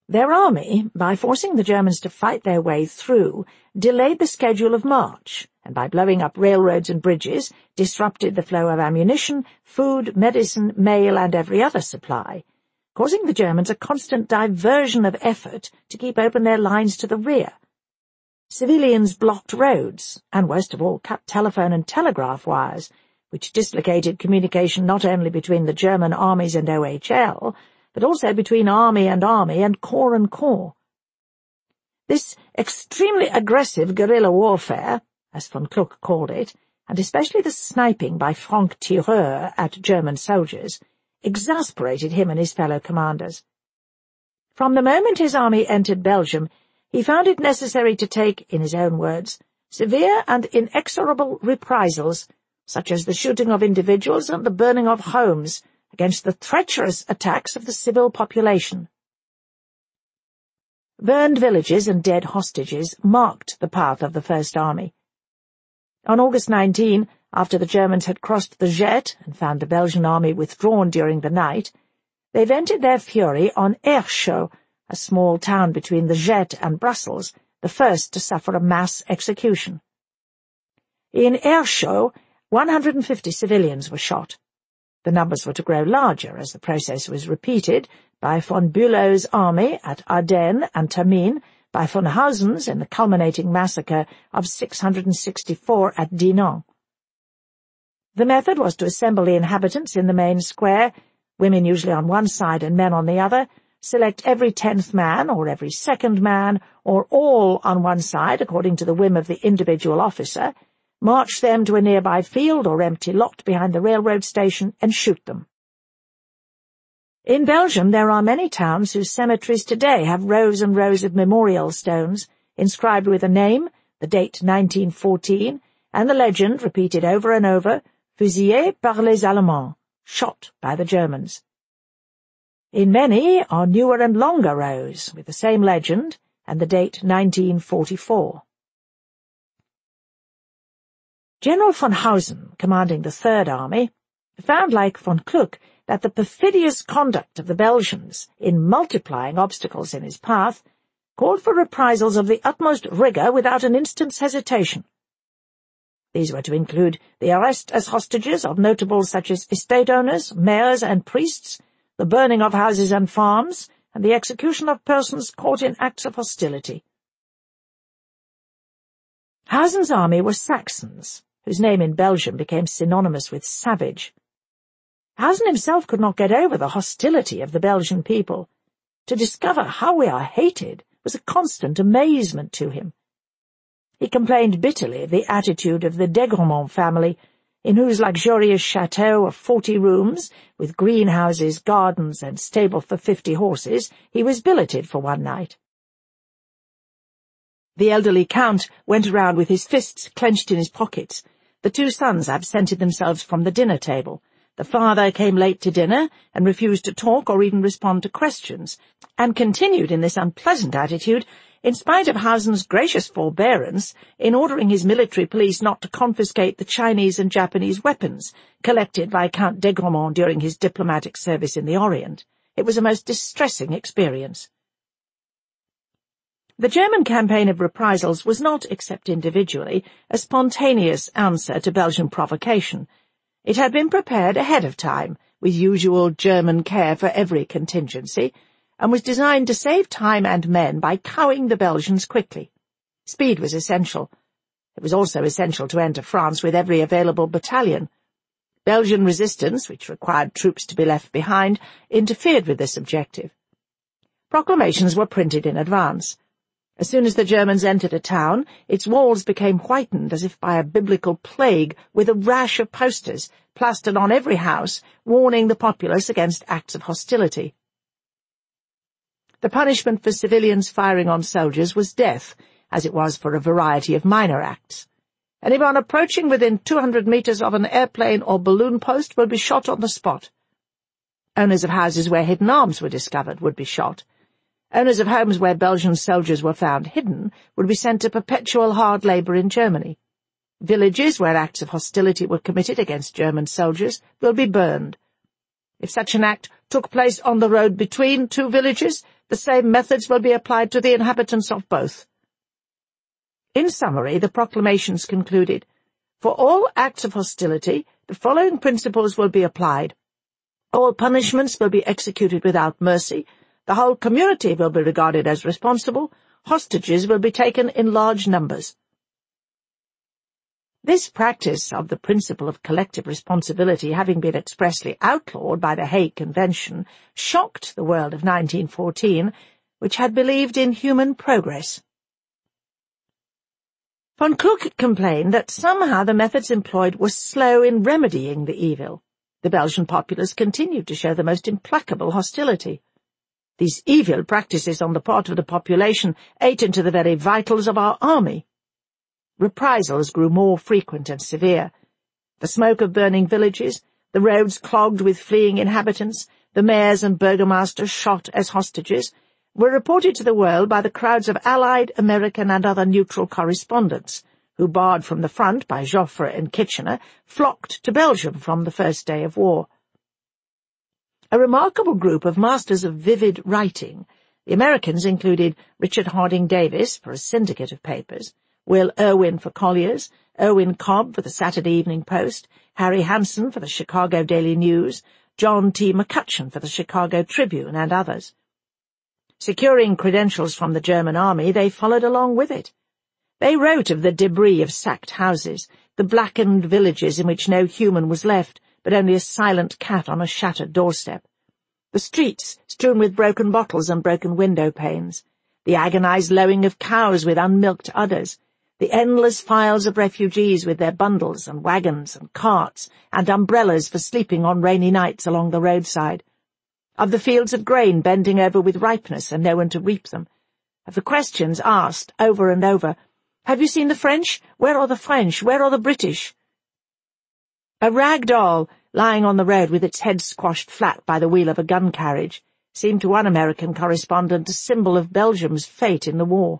Their army, by forcing the Germans to fight their way through, delayed the schedule of march, and by blowing up railroads and bridges, disrupted the flow of ammunition, food, medicine, mail, and every other supply, causing the Germans a constant diversion of effort to keep open their lines to the rear. Civilians blocked roads, and worst of all cut telephone and telegraph wires, which dislocated communication not only between the German armies and OHL, but also between army and corps and corps. This extremely aggressive guerrilla warfare, as von Kluck called it, and especially the sniping by Frank Tireur at German soldiers, exasperated him and his fellow commanders. From the moment his army entered Belgium, he found it necessary to take, in his own words, severe and inexorable reprisals, such as the shooting of individuals and the burning of homes, against the treacherous attacks of the civil population. Burned villages and dead hostages marked the path of the First Army. On August 19, after the Germans had crossed the Jette and found the Belgian army withdrawn during the night, they vented their fury on Airschot, a small town between the Jette and Brussels, the first to suffer a mass execution. In Airschot, 150 civilians were shot. The numbers were to grow larger as the process was repeated by von Bülow's army at Ardennes and Tamines, by von Hausen's in the culminating massacre of 664 at Dinant. The method was to assemble the inhabitants in the main square, women usually on one side and men on the other, select every 10th man or every 2nd man, or all on one side according to the whim of the individual officer, march them to a nearby field or empty lot behind the railroad station and shoot them. In Belgium there are many towns whose cemeteries today have rows and rows of memorial stones, inscribed with a name, the date 1914, and the legend, repeated over and over, fusillé par les Allemands, shot by the Germans. In many are newer and longer rows, with the same legend, and the date 1944. General von Hausen, commanding the Third Army, found, like von Kluck, that the perfidious conduct of the Belgians in multiplying obstacles in his path called for reprisals of the utmost rigour without an instant's hesitation. These were to include the arrest as hostages of notables such as estate owners, mayors and priests, the burning of houses and farms, and the execution of persons caught in acts of hostility. Hausen's army were Saxons, whose name in Belgium became synonymous with savage. Hausen himself could not get over the hostility of the Belgian people. To discover how we are hated was a constant amazement to him. He complained bitterly of the attitude of the d'Egremont family, in whose luxurious chateau of 40 rooms, with greenhouses, gardens, and stable for 50 horses, he was billeted for one night. The elderly count went around with his fists clenched in his pockets. The two sons absented themselves from the dinner table. The father came late to dinner and refused to talk or even respond to questions, and continued in this unpleasant attitude in spite of Hausen's gracious forbearance in ordering his military police not to confiscate the Chinese and Japanese weapons collected by Count d'Egremont during his diplomatic service in the Orient. It was a most distressing experience. The German campaign of reprisals was not, except individually, a spontaneous answer to Belgian provocation. It had been prepared ahead of time, with usual German care for every contingency, and was designed to save time and men by cowing the Belgians quickly. Speed was essential. It was also essential to enter France with every available battalion. Belgian resistance, which required troops to be left behind, interfered with this objective. Proclamations were printed in advance. As soon as the Germans entered a town, its walls became whitened as if by a biblical plague, with a rash of posters plastered on every house, warning the populace against acts of hostility. The punishment for civilians firing on soldiers was death, as it was for a variety of minor acts. Anyone approaching within 200 meters of an airplane or balloon post would be shot on the spot. Owners of houses where hidden arms were discovered would be shot. Owners of homes where Belgian soldiers were found hidden would be sent to perpetual hard labour in Germany. Villages where acts of hostility were committed against German soldiers will be burned. If such an act took place on the road between two villages, the same methods will be applied to the inhabitants of both." In summary, the proclamations concluded, "For all acts of hostility, the following principles will be applied. All punishments will be executed without mercy. The whole community will be regarded as responsible. Hostages will be taken in large numbers." This practice of the principle of collective responsibility having been expressly outlawed by the Hague Convention shocked the world of 1914, which had believed in human progress. Von Kluck complained that somehow the methods employed were slow in remedying the evil. The Belgian populace continued to show the most implacable hostility. These evil practices on the part of the population ate into the very vitals of our army. Reprisals grew more frequent and severe. The smoke of burning villages, the roads clogged with fleeing inhabitants, the mayors and burgomasters shot as hostages, were reported to the world by the crowds of Allied, American, and other neutral correspondents, who, barred from the front by Joffre and Kitchener, flocked to Belgium from the first day of war. A remarkable group of masters of vivid writing, the Americans included Richard Harding Davis for a syndicate of papers, Will Irwin for Collier's, Irwin Cobb for the Saturday Evening Post, Harry Hansen for the Chicago Daily News, John T. McCutcheon for the Chicago Tribune, and others. Securing credentials from the German army, they followed along with it. They wrote of the debris of sacked houses, the blackened villages in which no human was left, but only a silent cat on a shattered doorstep, the streets strewn with broken bottles and broken window panes, the agonized lowing of cows with unmilked udders, the endless files of refugees with their bundles and wagons and carts and umbrellas for sleeping on rainy nights along the roadside, of the fields of grain bending over with ripeness and no one to reap them, of the questions asked over and over, "Have you seen the French? Where are the French? Where are the British?" A rag doll, lying on the road with its head squashed flat by the wheel of a gun carriage, seemed to one American correspondent a symbol of Belgium's fate in the war.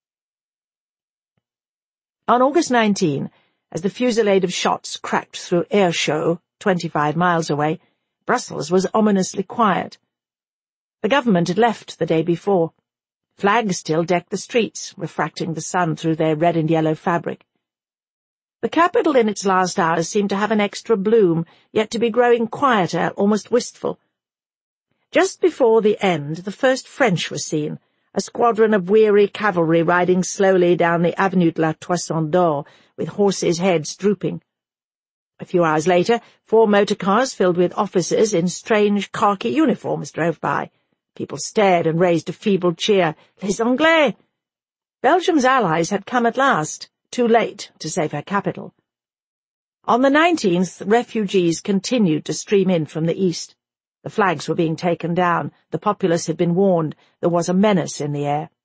On August 19, as the fusillade of shots cracked through Aarschot, 25 miles away, Brussels was ominously quiet. The government had left the day before. Flags still decked the streets, refracting the sun through their red and yellow fabric. The capital in its last hours seemed to have an extra bloom, yet to be growing quieter, almost wistful. Just before the end, the first French were seen, a squadron of weary cavalry riding slowly down the Avenue de la Toison d'Or, with horses' heads drooping. A few hours later, 4 motor cars filled with officers in strange khaki uniforms drove by. People stared and raised a feeble cheer. Les Anglais! Belgium's allies had come at last, too late to save her capital. On the 19th, refugees continued to stream in from the east. The flags were being taken down. The populace had been warned. There was a menace in the air.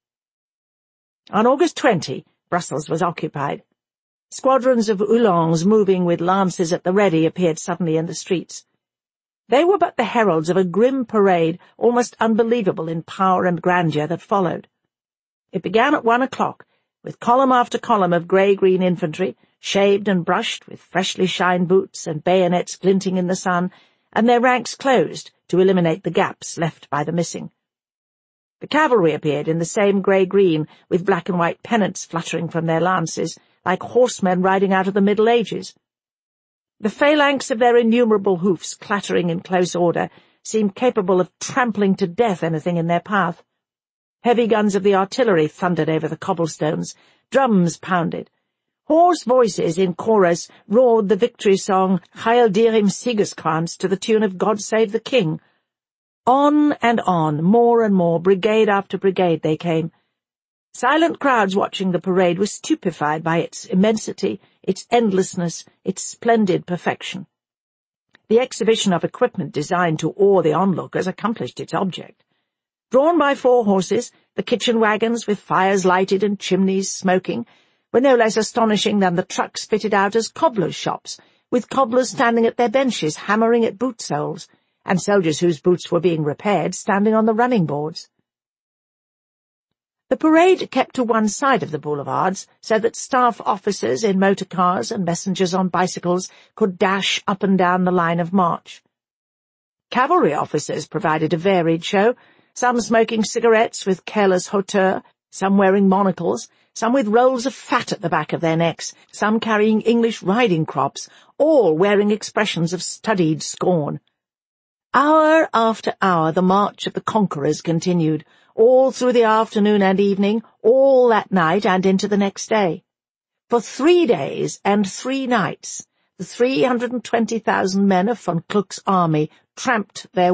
On August 20, Brussels was occupied. Squadrons of Uhlans moving with lances at the ready appeared suddenly in the streets. They were but the heralds of a grim parade, almost unbelievable in power and grandeur, that followed. It began at 1 o'clock, with column after column of grey-green infantry, shaved and brushed, with freshly shined boots and bayonets glinting in the sun, and their ranks closed to eliminate the gaps left by the missing. The cavalry appeared in the same grey-green, with black and white pennants fluttering from their lances, like horsemen riding out of the Middle Ages. The phalanx of their innumerable hoofs, clattering in close order, seemed capable of trampling to death anything in their path. Heavy guns of the artillery thundered over the cobblestones, drums pounded. Hoarse voices in chorus roared the victory song Heil dir im Siegeskranz to the tune of God Save the King. On and on, more and more, brigade after brigade they came. Silent crowds watching the parade were stupefied by its immensity, its endlessness, its splendid perfection. The exhibition of equipment designed to awe the onlookers accomplished its object. Drawn by 4 horses, the kitchen wagons, with fires lighted and chimneys smoking, were no less astonishing than the trucks fitted out as cobblers' shops, with cobblers standing at their benches hammering at boot soles, and soldiers whose boots were being repaired standing on the running boards. The parade kept to one side of the boulevards, so that staff officers in motor cars and messengers on bicycles could dash up and down the line of march. Cavalry officers provided a varied show. some smoking cigarettes with careless hauteur, some wearing monocles, some with rolls of fat at the back of their necks, some carrying English riding crops, all wearing expressions of studied scorn. Hour after hour the march of the conquerors continued, all through the afternoon and evening, all that night and into the next day. For 3 days and 3 nights, the 320,000 men of von Kluck's army tramped their